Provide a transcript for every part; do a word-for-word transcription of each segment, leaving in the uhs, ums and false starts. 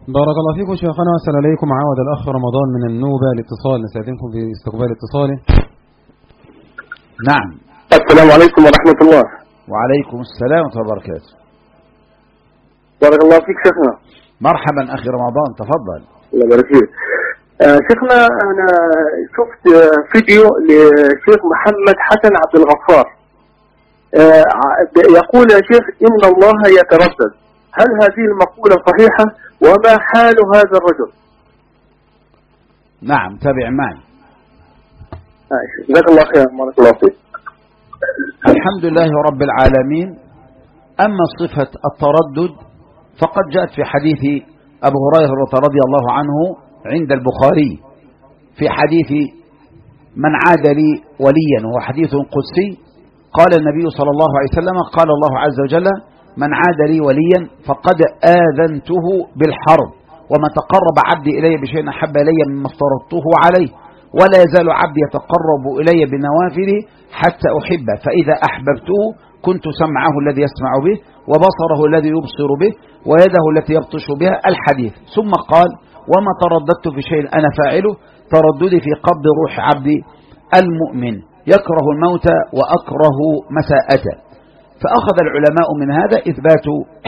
بارك الله فيكم شيخنا، وأسأل عليكم عود الأخ رمضان من النوبة الاتصال، نستأذنكم في استقبال اتصاله. نعم. السلام عليكم ورحمة الله. وعليكم السلام ورحمة الله وبركاته. بارك الله فيك شيخنا. مرحبا أخي رمضان، تفضل. الله يبارك فيك. آه شيخنا، أنا شفت فيديو لشيخ محمد حسن عبد الغفار، آه يقول يا شيخ إن الله يتردد. هل هذه المقولة صحيحة؟ وما حال هذا الرجل؟ نعم، تابع معي. جزاك الله خير. بارك الله فيك. الحمد لله رب العالمين. أما صفة التردد فقد جاءت في حديث أبو هريرة رضي الله عنه عند البخاري في حديث من عاد لي وليا، وهو حديث قدسي. قال النبي صلى الله عليه وسلم: قال الله عز وجل: من عاد لي وليا فقد آذنته بالحرب، وما تقرب عبدي إلي بشيء أحب إلي مما افترضته عليه، ولا يزال عبدي يتقرب إلي بنوافله حتى أحبه، فإذا أحببته كنت سمعه الذي يسمع به، وبصره الذي يبصر به، ويده التي يبطش بها. الحديث. ثم قال: وما ترددت في شيء أنا فاعله ترددي في قبض روح عبدي المؤمن، يكره الموت وأكره مساءته. فأخذ العلماء من هذا إثبات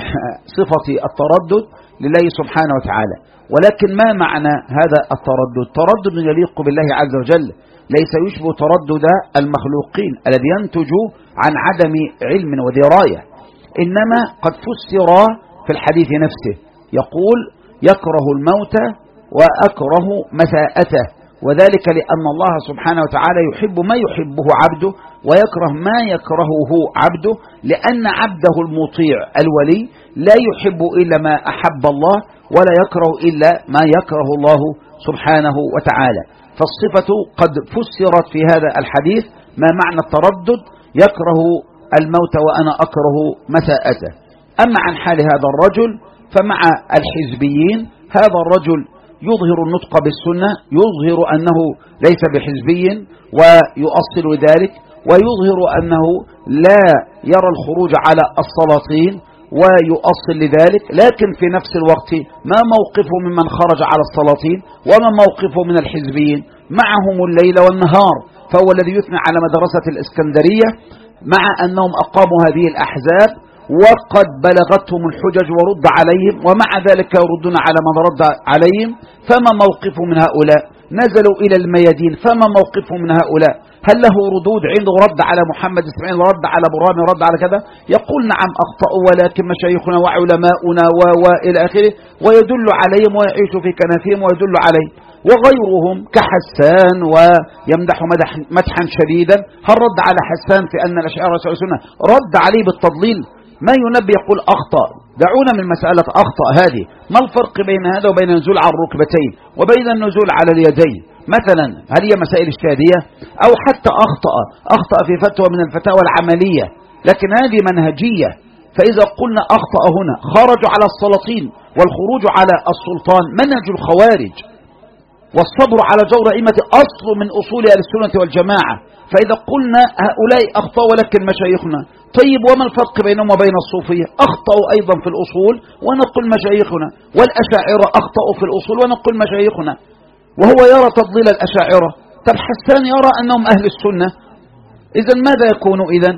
صفة التردد لله سبحانه وتعالى. ولكن ما معنى هذا التردد؟ تردد يليق بالله عز وجل، ليس يشبه تردد المخلوقين الذي ينتج عن عدم علم ودراية، إنما قد فسر في الحديث نفسه، يقول: يكره الموت وأكره مساءته، وذلك لأن الله سبحانه وتعالى يحب ما يحبه عبده ويكره ما يكرهه عبده، لأن عبده المطيع الولي لا يحب إلا ما أحب الله، ولا يكره إلا ما يكره الله سبحانه وتعالى. فالصفة قد فسرت في هذا الحديث. ما معنى التردد؟ يكره الموت وأنا أكره مساءته. أما عن حال هذا الرجل فمع الحزبيين، هذا الرجل يظهر النطق بالسنة، يظهر أنه ليس بحزبي ويؤصل ذلك، ويظهر أنه لا يرى الخروج على السلاطين ويؤصل لذلك، لكن في نفس الوقت ما موقفه ممن خرج على السلاطين وما موقفه من الحزبيين؟ معهم الليل والنهار. فهو الذي يثنى على مدرسة الإسكندرية، مع أنهم أقاموا هذه الأحزاب وقد بلغتهم الحجج ورد عليهم، ومع ذلك يردون على من رد عليهم. فما موقفه من هؤلاء؟ نزلوا إلى الميادين، فما موقفه من هؤلاء؟ هل له ردود عنده؟ رد على محمد إسماعيل، رد على برامي، رد على كذا؟ يقول: نعم أخطأوا، ولكن مشايخنا وعلماؤنا وإلى آخره، ويدل عليهم ويعيش في كنفهم ويدل عليهم. وغيرهم كحسان ويمدح مدحا شديدا. هل رد على حسان في أن الأشاعرة والسنة؟ رد عليه بالتضليل. ما ينبي يقول أخطأ. دعونا من مسألة أخطأ هذه. ما الفرق بين هذا وبين النزول على الركبتين وبين النزول على اليدين مثلا؟ هل هي مسائل اجتهادية؟ أو حتى أخطأ أخطأ في فتوى من الفتاوى العملية، لكن هذه منهجية. فإذا قلنا أخطأ هنا، خرجوا على السلاطين، والخروج على السلطان منهج الخوارج، والصبر على جور أئمة أصل من أصول أهل السنة والجماعة. فإذا قلنا هؤلاء أخطأوا ولكن مشايخنا، طيب وما الفرق بينهم وبين الصوفية؟ أخطأوا أيضا في الأصول ونقول مشايخنا، والأشاعرة أخطأوا في الأصول ونقول مشايخنا، وهو يرى تضليل الأشاعرة. طب حسان يرى أنهم أهل السنة، إذن ماذا يكون؟ إذن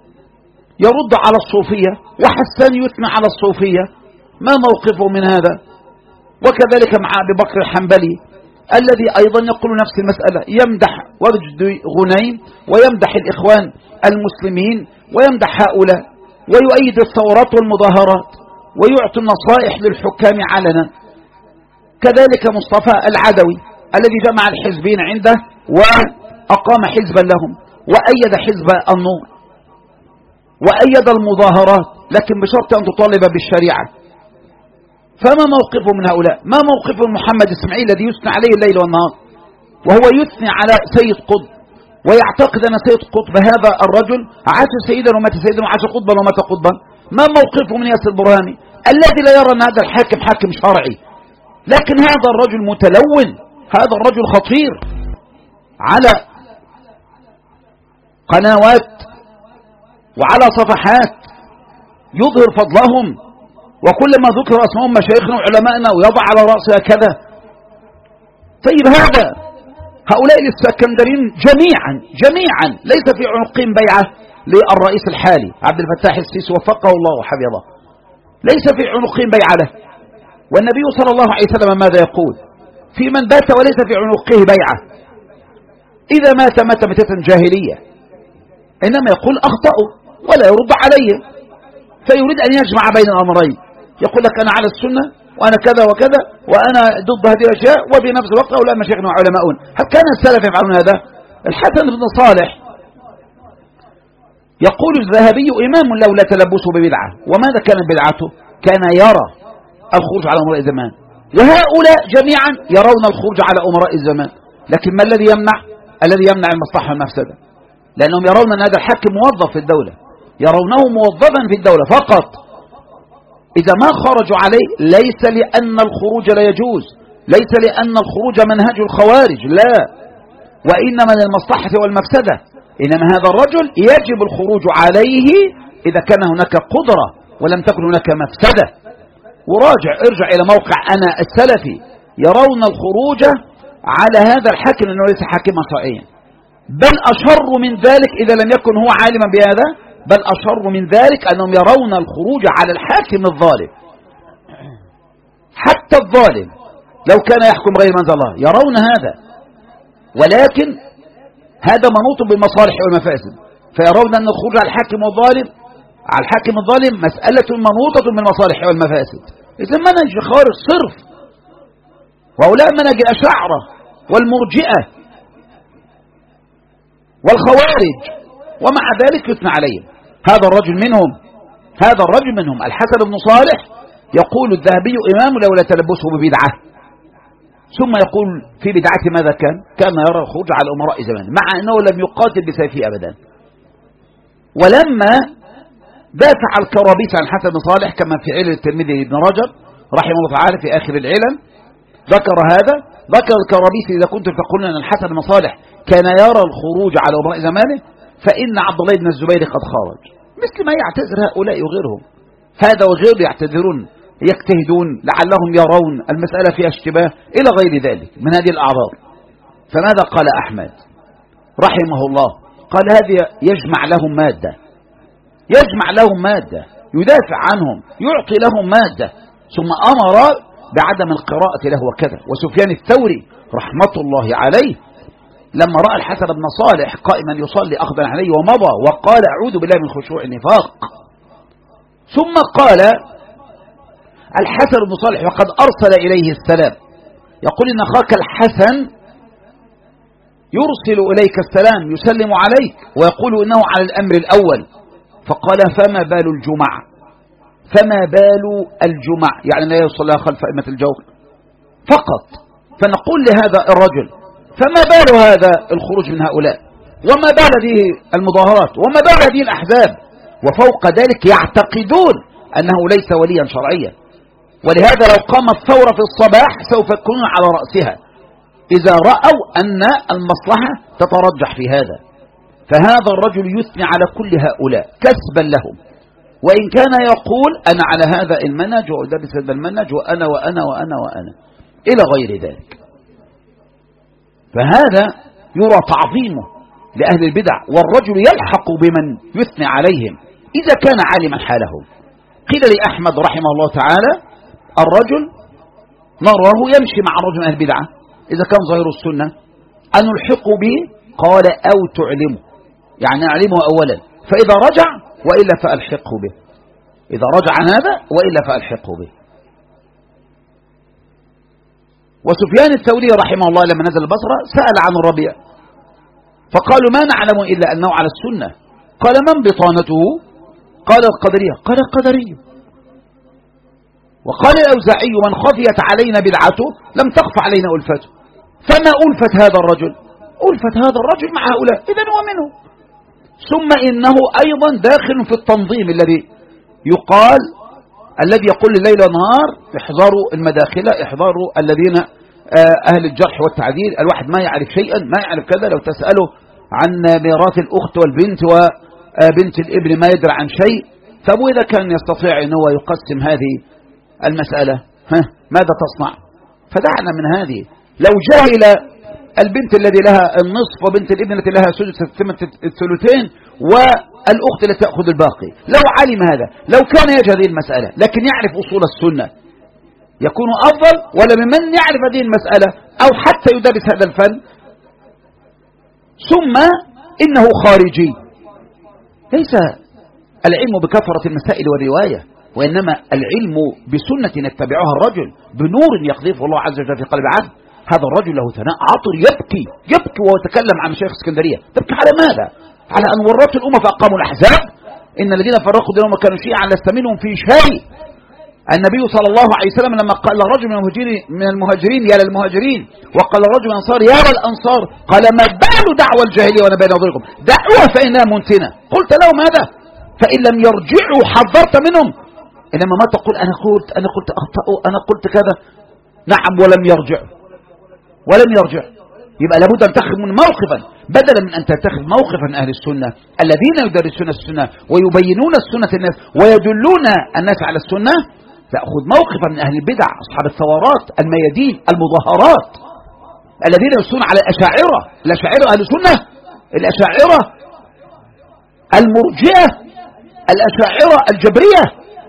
يرد على الصوفية، وحسان يثنى على الصوفية. ما موقفه من هذا؟ وكذلك مع أبي بكر الحنبلي الذي أيضا يقول نفس المسألة، يمدح وجد غنيم ويمدح الإخوان المسلمين ويمدح هؤلاء، ويؤيد الثورات والمظاهرات، ويعطي النصائح للحكام علنا. كذلك مصطفى العدوي الذي جمع الحزبين عنده وأقام حزبا لهم، وأيد حزب النور، وأيد المظاهرات، لكن بشرط أن تطالب بالشريعة. فما موقفه من هؤلاء؟ ما موقف محمد إسماعيل الذي يثنى عليه الليل والنهار، وهو يثني على سيد قطب ويعتقد أن سيد قطب هذا الرجل عاش سيدا ومات سيدا وعاش قطبا ومات قطبا؟ ما موقفه من ياسر البرهاني الذي لا يرى أن هذا الحاكم حاكم شرعي؟ لكن هذا الرجل متلون، هذا الرجل خطير، على قنوات وعلى صفحات يظهر فضلهم وكلما ذكر اسمهم مشايخنا وعلمائنا ويضع على رأسها كذا. طيب هذا هؤلاء الاسكندرين جميعا جميعا ليس في عنقهم بيعة للرئيس الحالي عبد الفتاح السيسي وفقه الله وحفظه، ليس في عنقهم بيعة له. والنبي صلى الله عليه وسلم ماذا يقول في من بات وليس في عنقه بيعة؟ إذا مات مات متة جاهلية، إنما يقول أخطأوا ولا يرد عليهم، فيريد أن يجمع بين الأمرين، يقول لك أنا على السنة وأنا كذا وكذا وأنا ضد هذه الأشياء، وفي نفس الوقت أولئك مشايخنا وعلماؤون. هل كان السلف يفعلون هذا؟ الحسن بن صالح يقول الذهبي إمام لولا تلبسه ببدعة. وماذا كانت بدعته؟ كان يرى الخروج على أمراء الزمان، وهؤلاء جميعا يرون الخروج على أمراء الزمان. لكن ما الذي يمنع؟ الذي يمنع المصلحة والمفسدة، لأنهم يرون أن هذا الحاكم موظف في الدولة، يرونه موظفا في الدولة فقط. إذا ما خرجوا عليه ليس لأن الخروج لا يجوز، ليس لأن الخروج منهج الخوارج، لا، وإنما للمصلحة والمفسدة. إنما هذا الرجل يجب الخروج عليه إذا كان هناك قدرة ولم تكن هناك مفسدة. وراجع ارجع إلى موقع أنا السلفي، يرون الخروج على هذا الحاكم أنه ليس حاكما شرعيا، بل أشر من ذلك إذا لم يكن هو عالما بهذا، بل أشر من ذلك أنهم يرون الخروج على الحاكم الظالم. حتى الظالم لو كان يحكم غير منزل الله يرون هذا، ولكن هذا منوط بالمصالح والمفاسد، فيرون أن الخروج على الحاكم الظالم على الحاكم الظالم مسألة منوطة بالمصالح والمفاسد. إذا منهج خارج صرف، وهؤلاء منهج الأشاعرة والمرجئة والخوارج، ومع ذلك يثنى عليهم. هذا الرجل منهم، هذا الرجل منهم الحسن بن صالح يقول الذهبي إمام لولا تلبسه ببدعة. ثم يقول في بدعته ماذا كان؟ كان يرى الخروج على أمراء زمان، مع أنه لم يقاتل بسيفه أبدا. ولما دافع الكرابيس عن الحسن بن صالح كما في علل الترمذي ابن رجب رحمه الله تعالى في آخر العلل ذكر هذا، ذكر الكرابيس إذا كنتم تقولون أن الحسن بن صالح كان يرى الخروج على أمراء زمانه فإن عبد الله بن الزبير قد خرج، مثل ما يعتذر هؤلاء وغيرهم. هذا وغيره يعتذرون يجتهدون لعلهم يرون المسألة فيها اشتباه إلى غير ذلك من هذه الأعذار. فماذا قال أحمد رحمه الله؟ قال هذه يجمع لهم مادة، يجمع لهم مادة، يدافع عنهم، يعطي لهم مادة. ثم أمر بعدم القراءة له وكذا. وسفيان الثوري رحمة الله عليه لما رأى الحسن بن صالح قائما يصلي أخذا عليه ومضى وقال أعوذ بالله من خشوع النفاق. ثم قال الحسن بن صالح وقد أرسل إليه السلام يقول إن أخاك الحسن يرسل إليك السلام يسلم عليك ويقول إنه على الأمر الأول. فقال فما بال الجمع، فما بال الجمع يعني لا يصلى خلف أئمة الجور فقط. فنقول لهذا الرجل فما بال هذا الخروج من هؤلاء، وما بال هذه المظاهرات، وما بال هذه الأحزاب، وفوق ذلك يعتقدون أنه ليس وليا شرعيا. ولهذا لو قامت ثورة في الصباح سوف يكونون على رأسها إذا رأوا أن المصلحة تترجح في هذا. فهذا الرجل يثني على كل هؤلاء كسبا لهم، وإن كان يقول أنا على هذا المنهج وأدرس هذا المنهج وأنا وأنا وأنا وأنا إلى غير ذلك. فهذا يرى تعظيمه لأهل البدع، والرجل يلحق بمن يثني عليهم إذا كان عالما حالهم. قيل لأحمد رحمه الله تعالى الرجل نراه يمشي مع رجل أهل البدعة إذا كان ظاهر السنة أن نلحقه به، قال أو تعلمه، يعني أعلمه أولا فإذا رجع وإلا فألحقه به، إذا رجع عن هذا وإلا فألحقه به. وسفيان الثوري رحمه الله لما نزل البصرة سأل عن الربيع فقالوا ما نعلم إلا أنه على السنة. قال من بطانته؟ قال القدرية. قال القدرية. وقال الأوزاعي من خفيت علينا بدعته لم تخف علينا ألفته. فما ألفت هذا الرجل؟ ألفت هذا الرجل مع هؤلاء، إذن هو منه. ثم إنه أيضا داخل في التنظيم الذي يقال الذي يقول الليل والنهار احذروا المداخلة، احذروا الذين أهل الجرح والتعديل. الواحد ما يعرف شيئا، ما يعرف كذا، لو تسأله عن ميراث الأخت والبنت وبنت الابن ما يدري عن شيء. طب وإذا كان يستطيع أن هو يقسم هذه المسألة، ها ماذا تصنع؟ فدعنا من هذه. لو جاهل البنت الذي لها النصف وبنت الابن التي لها الثلثين والأخت التي تأخذ الباقي، لو علم هذا، لو كان يجهل هذه المسألة لكن يعرف أصول السنة يكون أفضل، ولا ممن يعرف هذه المسألة أو حتى يدرس هذا الفن ثم إنه خارجي؟ ليس العلم بكثرة المسائل والرواية، وإنما العلم بسنة يتبعها الرجل بنور يقذفه الله عز وجل في قلب عبد. هذا الرجل له ثناء عطر، يبكي يبكي وهو يتكلم عن شيخ اسكندرية. تبكي على ماذا؟ على أن ورطوا الأمة فأقاموا الأحزاب. إن الذين فرقوا دينهم وكانوا شيعا لست منهم في شيء. النبي صلى الله عليه وسلم لما قال رجل من المهاجرين من المهاجرين يا للمهاجرين، وقال رجل من الأنصار يا للأنصار، قال ما بال دعوى الجاهلية وأنا بين أظهركم، دعوها فإنها منتنة. قلت له ماذا؟ فإن لم يرجعوا حذرت منهم. إنما ما تقول أنا قلت أنا قلت أخطأوا أنا قلت كذا، نعم ولم يرجع ولم يرجع. يبقى لابد أن تأخذ من موقفا، بدلا من أن تتخذ موقفا أهل السنة الذين يدرسون السنة ويبينون السنة الناس ويدلون الناس على السنة. تأخذ موقفا من أهل البدع، أصحاب الثورات، الميادين، المظاهرات، الذين يسون على الأشاعرة. الأشاعرة أهل السنة، الأشاعرة المرجئة، الأشاعرة الجبرية،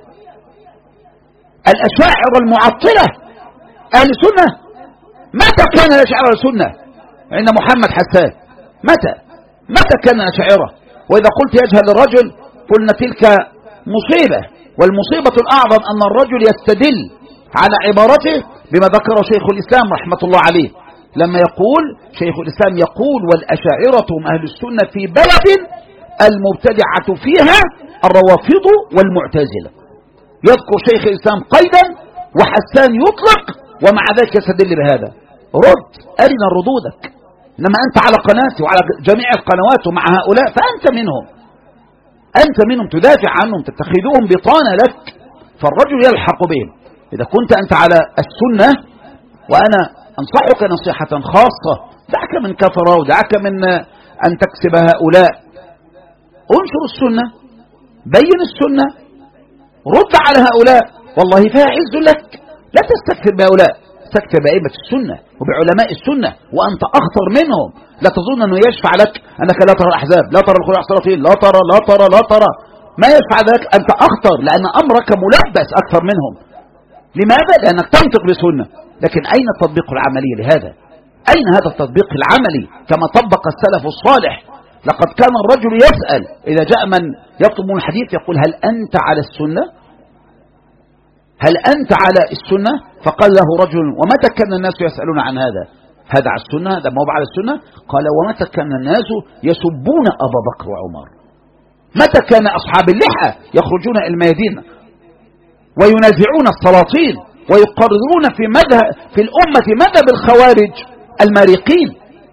الأشاعرة المعطلة أهل السنة. متى كان الأشاعرة السنة؟ عند محمد حسان. متى متى كان الأشاعرة؟ وإذا قلت يجهل الرجل قلنا تلك مصيبة، والمصيبة الأعظم أن الرجل يستدل على عبارته بما ذكره شيخ الإسلام رحمة الله عليه، لما يقول شيخ الإسلام يقول والأشاعرة هم أهل السنة في بلد المبتدعة فيها الروافض والمعتزلة. يذكر شيخ الإسلام قيدا وحسان يطلق، ومع ذلك يستدل بهذا. رد أرنا ردودك. إنما أنت على قناتي وعلى جميع القنوات ومع هؤلاء فأنت منهم، أنت منهم تدافع عنهم، تتخذوهم بطانة لك، فالرجل يلحق بهم. إذا كنت أنت على السنة، وأنا أنصحك نصيحة خاصة، دعك من كثرة ودعك من أن تكسب هؤلاء. انشر السنة، بين السنة، رد على هؤلاء، والله فيها عز لك. لا تستكثر بهؤلاء، استكثر بأئمة السنة وبعلماء السنة، وأنت أخطر منهم. لا تظن أنه يشفع لك أنك لا ترى الأحزاب، لا ترى الخلع السلاطين، لا ترى لا ترى لا ترى ما يشفع ذلك. أنت أخطر لأن أمرك ملبس أكثر منهم. لماذا؟ لأنك تنطق بسنة، لكن أين التطبيق العملي لهذا؟ أين هذا التطبيق العملي كما طبق السلف الصالح؟ لقد كان الرجل يسأل إذا جاء من يطلب من الحديث يقول هل أنت على السنة؟ هل أنت على السنة؟ فقال له رجل ومتى كان الناس يسألون عن هذا؟ هذا على السنة؟ هذا ما هو على السنة؟ قال ومتى كان الناس يسبون أبا بكر وعمر؟ متى كان أصحاب اللحى يخرجون إلى الميادين وينازعون السلاطين ويقررون في مذهب في الأمة مذهب الخوارج المارقين؟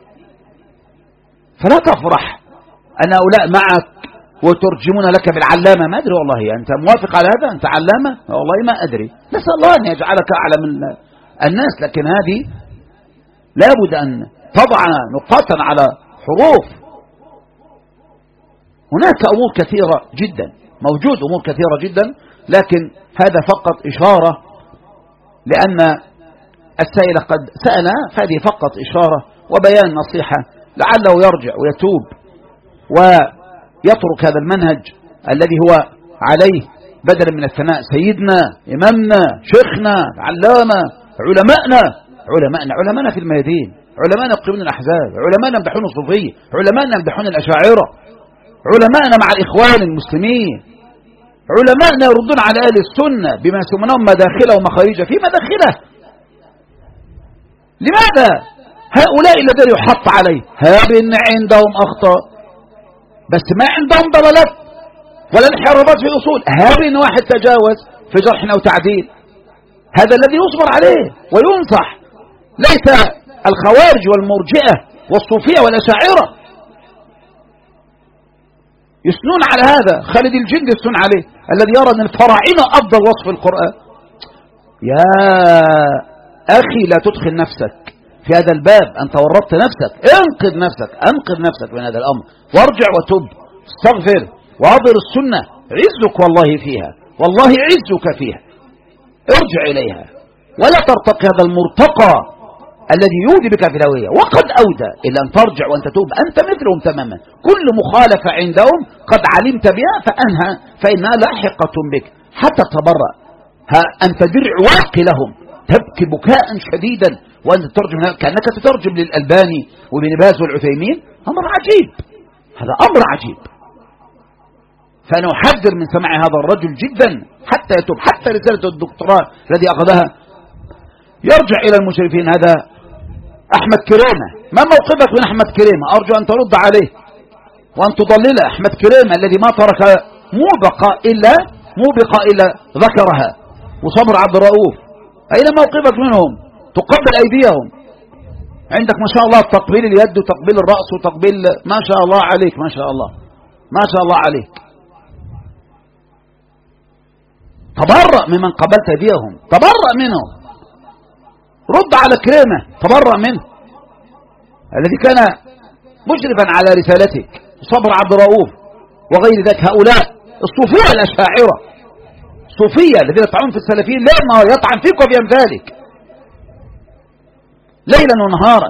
فلا تفرح أن هؤلاء معك وترجمون لك بالعلامة. ما أدري والله أنت موافق على هذا؟ أنت علامة؟ والله ما أدري. نسأل الله أن يجعلك أعلم من الناس، لكن هذه لابد أن تضع نقاطا على حروف. هناك أمور كثيرة جدا، موجود أمور كثيرة جدا، لكن هذا فقط إشارة، لأن السائل قد سأل، فهذه فقط إشارة وبيان نصيحة لعله يرجع ويتوب ويترك هذا المنهج الذي هو عليه، بدلا من الثناء سيدنا إمامنا شيخنا علامة علماءنا علماءنا علماءنا في الميادين، علماءنا يقيمون الأحزاب، علماءنا يمدحون الصوفية، علماءنا يمدحون الأشاعرة، علماءنا مع الإخوان المسلمين، علماءنا يردون على أهل السنة بما يسمونهم مداخله ومخارجه في مداخله. لماذا هؤلاء الذين يحط عليه هابن عندهم أخطاء بس ما عندهم ضلالات ولا انحرافات في الأصول؟ هابن واحد تجاوز في جرح أو تعديل، هذا الذي يصبر عليه وينصح، ليس الخوارج والمرجئة والصوفية والأشاعرة يسنون على هذا. خالد الجندي يسنون عليه، الذي يرى أن الفراعنة أفضل وصف القرآن. يا أخي لا تدخل نفسك في هذا الباب، أنت ورطت نفسك. انقذ نفسك، انقذ نفسك من هذا الأمر، وارجع وتب، استغفر وأظهر السنة عزك والله فيها، والله عزك فيها، ارجع إليها ولا ترتقي هذا المرتقى الذي يودي بك في الهوية، وقد أودى إلى أن ترجع وأن تتوب أنت مثلهم تماما. كل مخالفة عندهم قد علمت بها فأنها فإنها لاحقة بك حتى تبرأ. ها أنت درع واقي لهم، تبكي بكاء شديدا وأنت تترجم كأنك تترجم للألباني وابن باز والعثيمين. أمر عجيب، هذا أمر عجيب. فأنا أحذر من سماع هذا الرجل جدا حتى يتوب. حتى رسالة الدكتوراه الذي أخذها يرجع إلى المشرفين. هذا أحمد كريمة، ما موقفك من أحمد كريمة؟ أرجو أن ترد عليه وأن تضلل أحمد كريمة الذي ما ترك موبقة إلا موبقة إلا ذكرها. وصبر عبد الرؤوف أين موقفك منهم؟ تقبل أيديهم. عندك ما شاء الله تقبيل اليد وتقبيل الرأس وتقبيل، ما شاء الله عليك، ما شاء الله ما شاء الله عليك. تبرأ ممن قبلت أيديهم، تبرأ منهم، رد على كريمة، تبرأ منه الذي كان مشرفا على رسالتك. صبر عبد الرؤوف وغير ذلك، هؤلاء الصوفية الأشاعرة، الصوفية الذين يطعنون في السلفيين ليل نهار، يطعن فيك وبأمثالك ليلا ونهارا.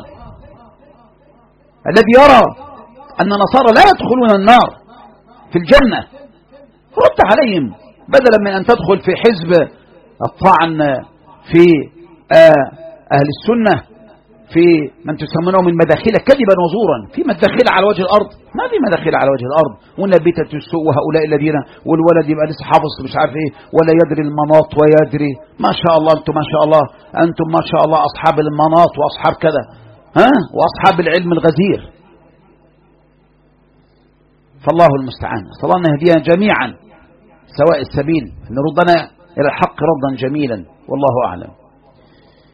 الذي يرى أن النصارى لا يدخلون النار في الجنة، رد عليهم بدلا من أن تدخل في حزب الطعن في أهل السنة، في من تسمونه من مداخل كذبا وزورا. في مداخل على وجه الأرض؟ ما في مداخل على وجه الأرض. والنبيتة السوء وهؤلاء الذين والولد يبقى لسه حافظ مش عارف ايه ولا يدري المناط ويدري. ما شاء الله أنتم، ما شاء الله أنتم، ما شاء الله أصحاب المناط وأصحاب كذا، ها، وأصحاب العلم الغزير. فالله المستعان. صلى الله يهدينا جميعا سواء السبيل، نردنا إلى الحق ردا جميلا، والله أعلم.